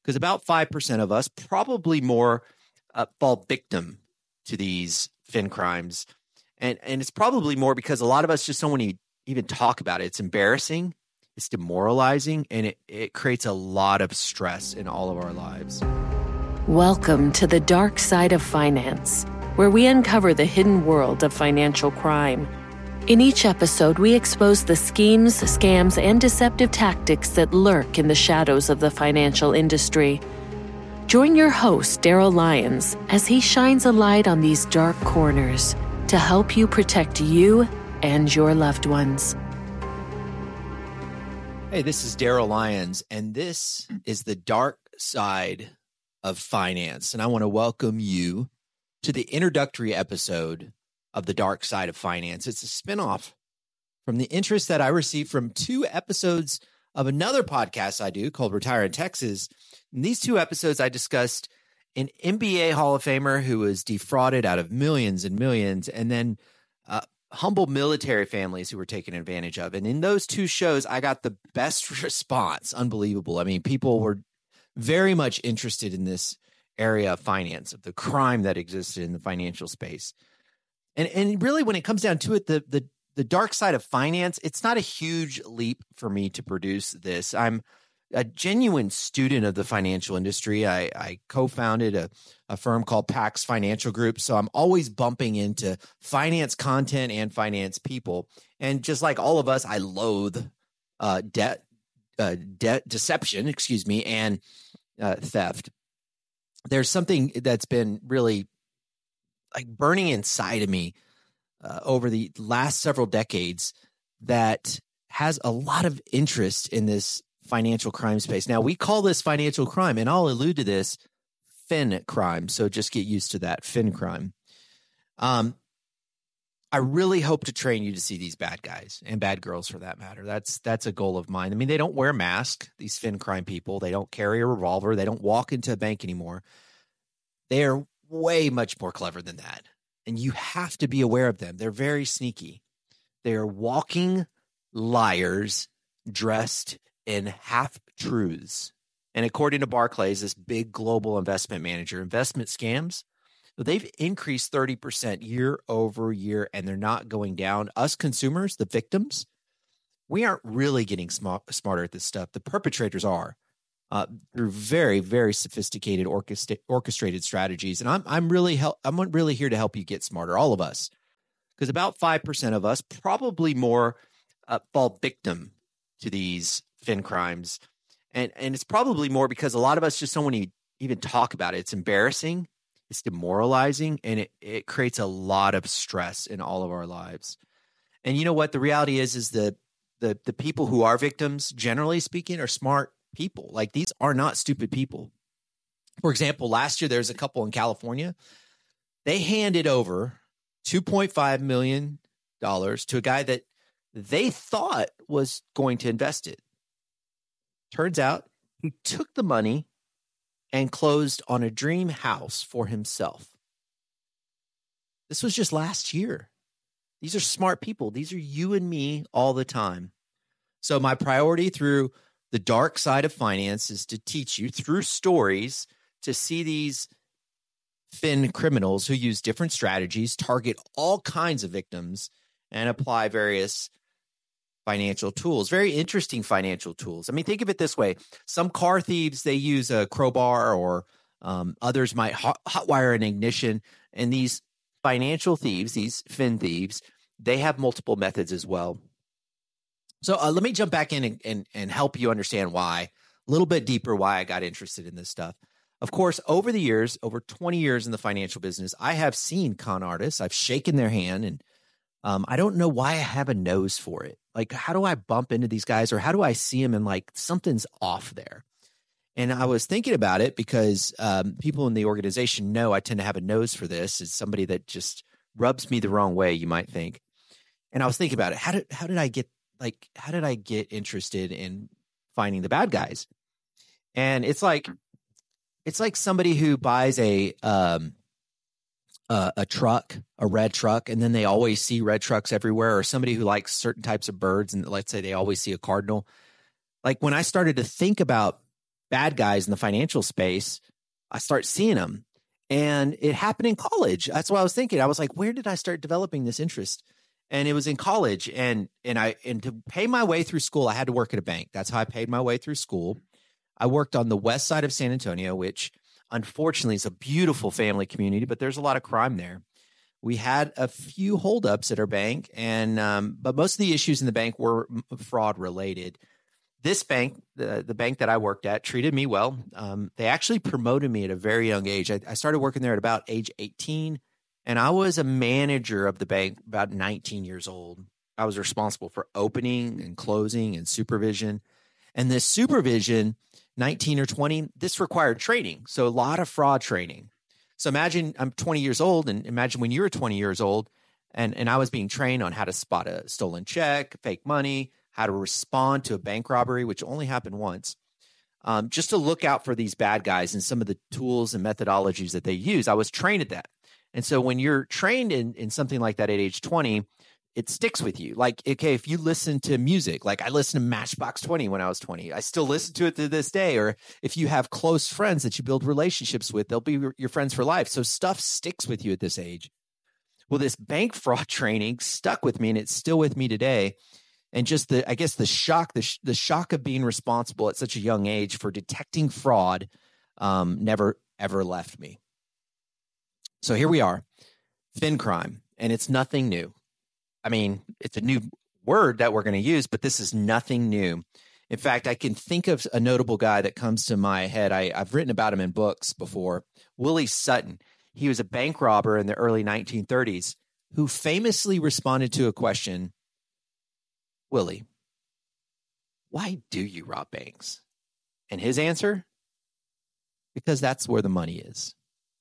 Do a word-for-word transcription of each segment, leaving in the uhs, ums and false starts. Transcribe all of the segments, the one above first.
because about five percent of us, probably more, uh, fall victim to these fin crimes. And, and it's probably more because a lot of us just don't want to even talk about it. It's embarrassing, it's demoralizing, and it, it creates a lot of stress in all of our lives. Welcome to the dark side of finance, where we uncover the hidden world of financial crime. In each episode, we expose the schemes, scams, and deceptive tactics that lurk in the shadows of the financial industry. Join your host, Daryl Lyons, as he shines a light on these dark corners to help you protect you and your loved ones. Hey, this is Daryl Lyons, and this is the dark side of finance. And I want to welcome you to the introductory episode of the dark side of finance. It's a spinoff from the interest that I received from two episodes of another podcast I do called Retire in Texas. In these two episodes, I discussed an N B A Hall of Famer who was defrauded out of millions and millions, and then uh, humble military families who were taken advantage of. And in those two shows, I got the best response. Unbelievable. I mean, people were very much interested in this area of finance, of the crime that existed in the financial space. And and really, when it comes down to it, the the the dark side of finance, it's not a huge leap for me to produce this. I'm a genuine student of the financial industry. I, I co-founded a, a firm called Pax Financial Group. So I'm always bumping into finance content and finance people. And just like all of us, I loathe uh, debt, uh, debt deception, excuse me, and uh, theft. There's something that's been really like burning inside of me uh, over the last several decades that has a lot of interest in this financial crime space. Now, we call this financial crime, and I'll allude to this, fin crime. So just get used to that, fin crime. Um, I really hope to train you to see these bad guys and bad girls for that matter. That's that's a goal of mine. I mean, they don't wear masks, these fin crime people. They don't carry a revolver. They don't walk into a bank anymore. They are way much more clever than that. And you have to be aware of them. They're very sneaky. They are walking liars dressed in half-truths. And according to Barclays, this big global investment manager, investment scams, they've increased thirty percent year over year, and they're not going down. Us consumers, the victims, we aren't really getting smart, smarter at this stuff. The perpetrators are. Uh, through very, very sophisticated orchestra- orchestrated strategies. And I'm I'm really help I'm really here to help you get smarter, all of us. Because about five percent of us, probably more, uh, fall victim to these fin crimes. And and it's probably more because a lot of us just don't want to even talk about it. It's embarrassing, it's demoralizing, and it, it creates a lot of stress in all of our lives. And you know what? The reality is, is that the the people who are victims, generally speaking, are smart people. Like, these are not stupid people. For example, last year there's a couple in California. They handed over two point five million dollars to a guy that they thought was going to invest it. Turns out he took the money and closed on a dream house for himself. This was just last year. These are smart people. These are you and me all the time. So my priority through the dark side of finance is to teach you through stories to see these fin criminals who use different strategies, target all kinds of victims, and apply various financial tools, very interesting financial tools. I mean, think of it this way. Some car thieves, they use a crowbar, or um, others might hot, hotwire an ignition. And these financial thieves, these fin thieves, they have multiple methods as well. So uh, let me jump back in and, and, and help you understand why, a little bit deeper, why I got interested in this stuff. Of course, over the years, over twenty years in the financial business, I have seen con artists. I've shaken their hand, and um, I don't know why I have a nose for it. Like, how do I bump into these guys, or how do I see them and like something's off there? And I was thinking about it because um, people in the organization know I tend to have a nose for this. It's somebody that just rubs me the wrong way, you might think. And I was thinking about it. How did how did I get like how did I get interested in finding the bad guys? And it's like it's like somebody who buys a um uh, a truck, a red truck, and then they always see red trucks everywhere, or somebody who likes certain types of birds, and let's say they always see a cardinal. Like, when I started to think about bad guys in the financial space, I start seeing them. And it happened in college. That's what I was thinking. I was like, where did I start developing this interest? And it was in college. And and I and to pay my way through school, I had to work at a bank. That's how I paid my way through school. I worked on the west side of San Antonio, which unfortunately is a beautiful family community, but there's a lot of crime there. We had a few holdups at our bank, and um, but most of the issues in the bank were fraud related. This bank, the, the bank that I worked at, treated me well. Um, they actually promoted me at a very young age. I, I started working there at about age eighteen, and I was a manager of the bank about nineteen years old. I was responsible for opening and closing and supervision. And this supervision, nineteen or twenty, this required training. So a lot of fraud training. So imagine I'm twenty years old, and imagine when you were twenty years old, and, and I was being trained on how to spot a stolen check, fake money, how to respond to a bank robbery, which only happened once, um, just to look out for these bad guys and some of the tools and methodologies that they use. I was trained at that. And so when you're trained in, in something like that at age twenty, it sticks with you. Like, okay, if you listen to music, like I listened to Matchbox twenty when I was twenty, I still listen to it to this day. Or if you have close friends that you build relationships with, they'll be your friends for life. So stuff sticks with you at this age. Well, this bank fraud training stuck with me, and it's still with me today. And just the, I guess the shock, the, sh- the shock of being responsible at such a young age for detecting fraud um, never, ever left me. So here we are, fin crime, and it's nothing new. I mean, it's a new word that we're going to use, but this is nothing new. In fact, I can think of a notable guy that comes to my head. I, I've written about him in books before, Willie Sutton. He was a bank robber in the early nineteen thirties who famously responded to a question, Willie, why do you rob banks? And his answer, because that's where the money is.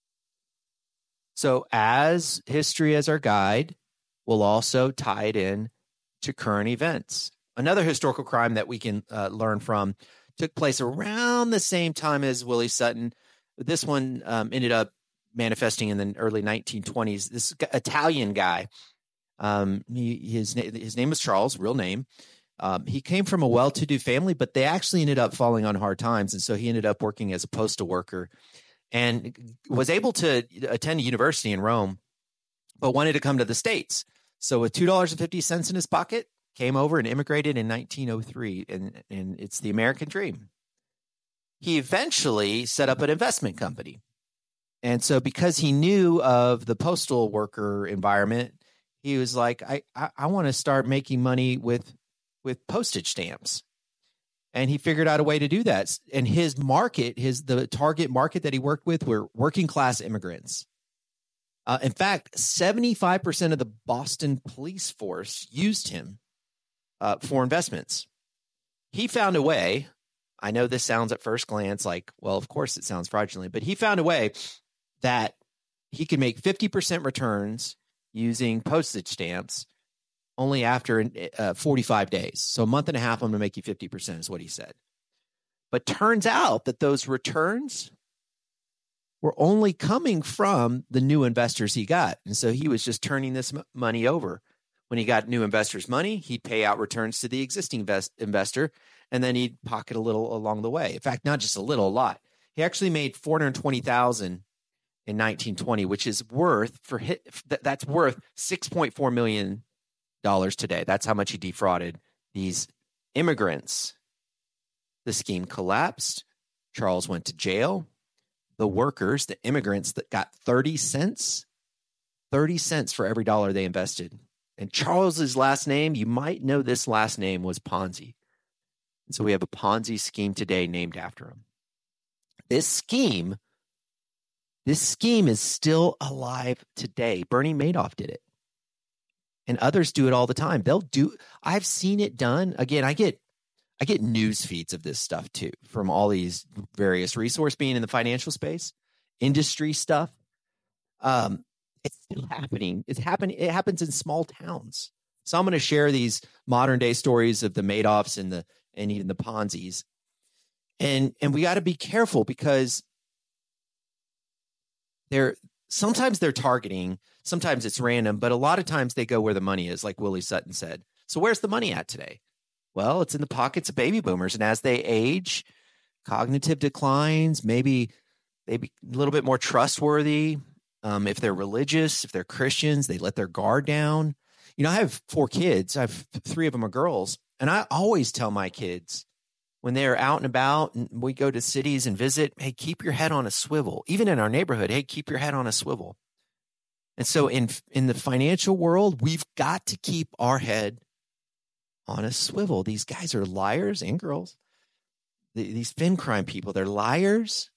So as history as our guide, we'll also tie it in to current events. Another historical crime that we can uh, learn from took place around the same time as Willie Sutton. This one um, ended up manifesting in the early nineteen twenties. This Italian guy, um, he, his, his name was Charles, real name. Um, he came from a well-to-do family, but they actually ended up falling on hard times. And so he ended up working as a postal worker and was able to attend a university in Rome, but wanted to come to the States. So with two dollars and fifty cents in his pocket, came over and immigrated in nineteen oh three, and, and it's the American dream. He eventually set up an investment company. And so because he knew of the postal worker environment, he was like, I, I, I want to start making money with, with postage stamps. And he figured out a way to do that. And his market, his the target market that he worked with were working class immigrants. Uh, in fact, seventy-five percent of the Boston police force used him uh, for investments. He found a way. I know this sounds at first glance like, well, of course it sounds fraudulent, but he found a way that he could make fifty percent returns using postage stamps only after uh, forty-five days. So a month and a half, I'm going to make you fifty percent is what he said. But turns out that those returns were only coming from the new investors he got. And so he was just turning this m- money over. When he got new investors' money, he'd pay out returns to the existing invest- investor, and then he'd pocket a little along the way. In fact, not just a little, a lot. He actually made four hundred twenty thousand dollars in nineteen twenty, which is worth for hit, that's worth six point four million dollars today. That's how much he defrauded these immigrants. The scheme collapsed. Charles went to jail. The workers, the immigrants that got thirty cents, thirty cents for every dollar they invested. And Charles's last name, you might know this last name, was Ponzi. And so we have a Ponzi scheme today named after him. This scheme, this scheme is still alive today. Bernie Madoff did it. And others do it all the time. They'll do, I've seen it done. Again, I get I get news feeds of this stuff too, from all these various resources, being in the financial space, industry stuff. Um, it's still happening. It's happening. It happens in small towns. So I'm going to share these modern day stories of the Madoffs and the and even the Ponzi's, and and we got to be careful because they're sometimes they're targeting, sometimes it's random, but a lot of times they go where the money is, like Willie Sutton said. So where's the money at today? Well, it's in the pockets of baby boomers. And as they age, cognitive declines, maybe maybe a little bit more trustworthy. Um, if they're religious, if they're Christians, they let their guard down. You know, I have four kids. I have three of them are girls. And I always tell my kids when they're out and about and we go to cities and visit, hey, keep your head on a swivel. Even in our neighborhood, hey, keep your head on a swivel. And so in, in the financial world, we've got to keep our head on a swivel. These guys are liars and girls. These fin crime people, they're liars.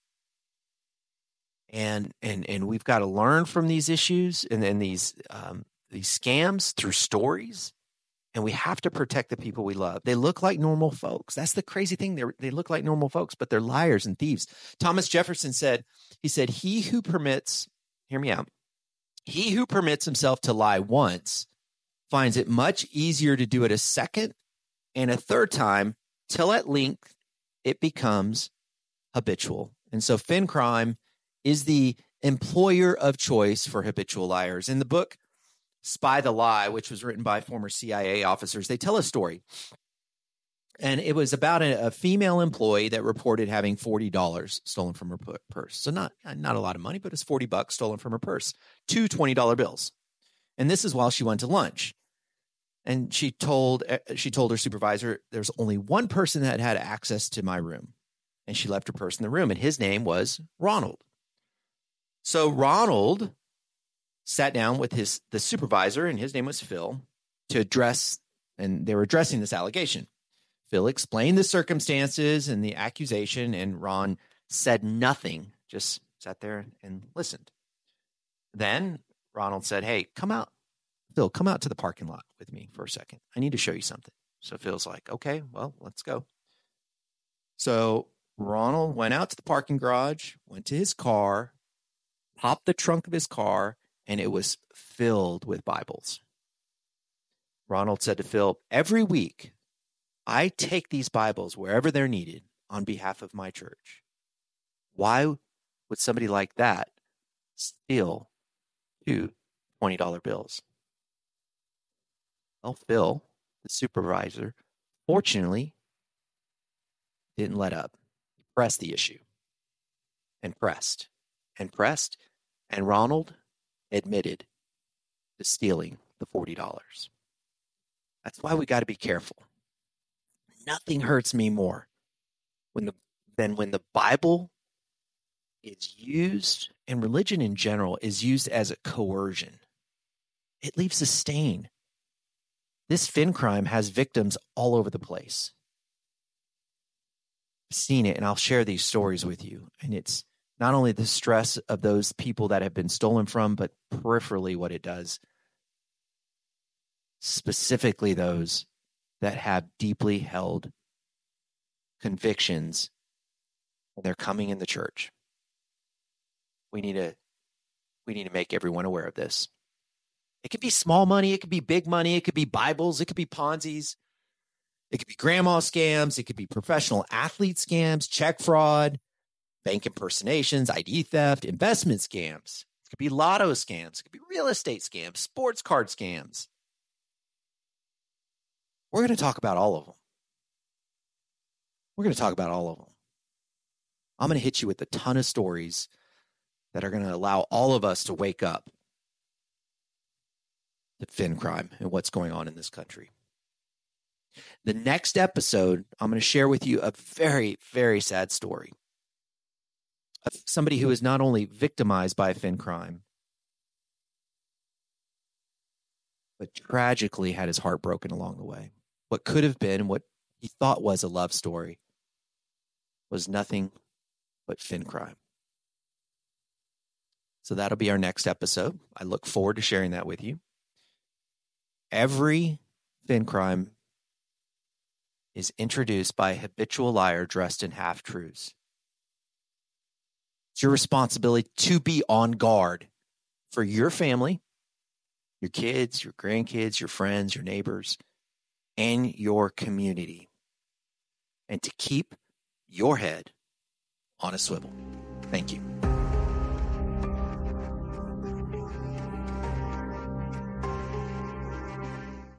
And, and, and we've got to learn from these issues and then these, um, these scams through stories. And we have to protect the people we love. They look like normal folks. That's the crazy thing. They they look like normal folks, but they're liars and thieves. Thomas Jefferson said, he said, he who permits, hear me out, he who permits himself to lie once finds it much easier to do it a second and a third time till at length it becomes habitual. And so fin crime is the employer of choice for habitual liars. In the book, Spy the Lie, which was written by former C I A officers, they tell a story. And it was about a, a female employee that reported having forty dollars stolen from her purse. So not, not a lot of money, but it's forty bucks stolen from her purse. Two twenty dollar bills. And this is while she went to lunch. And she told she told her supervisor, there's only one person that had access to my room. And she left her purse in the room. And his name was Ronald. So Ronald sat down with his the supervisor, and his name was Phil, to address, and they were addressing this allegation. Phil explained the circumstances and the accusation, and Ron said nothing, just sat there and listened. Then Ronald said, hey, come out. Phil, come out to the parking lot with me for a second. I need to show you something. So Phil's like, okay, well, let's go. So Ronald went out to the parking garage, went to his car, popped the trunk of his car, and it was filled with Bibles. Ronald said to Phil, every week, I take these Bibles wherever they're needed on behalf of my church. Why would somebody like that steal two twenty dollar bills? Well, Phil, the supervisor, fortunately didn't let up. He pressed the issue and pressed and pressed, and Ronald admitted to stealing the forty dollars. That's why we got to be careful. Nothing hurts me more when the, than when the Bible is used, and religion in general is used as a coercion. It leaves a stain. This fin crime has victims all over the place. I've seen it, and I'll share these stories with you. And it's not only the stress of those people that have been stolen from, but peripherally what it does. Specifically those that have deeply held convictions and they're coming in the church. We need to, we need to make everyone aware of this. It could be small money. It could be big money. It could be Bibles. It could be Ponzi's. It could be grandma scams. It could be professional athlete scams, check fraud, bank impersonations, I D theft, investment scams. It could be lotto scams. It could be real estate scams, sports card scams. We're going to talk about all of them. We're going to talk about all of them. I'm going to hit you with a ton of stories that are going to allow all of us to wake up to fin crime and what's going on in this country. The next episode, I'm going to share with you a very, very sad story of somebody who is not only victimized by fin crime, but tragically had his heart broken along the way. What could have been, what he thought was a love story, was nothing but fin crime. So that'll be our next episode. I look forward to sharing that with you. Every fin crime is introduced by a habitual liar dressed in half-truths. It's your responsibility to be on guard for your family, your kids, your grandkids, your friends, your neighbors, and your community, and to keep your head on a swivel.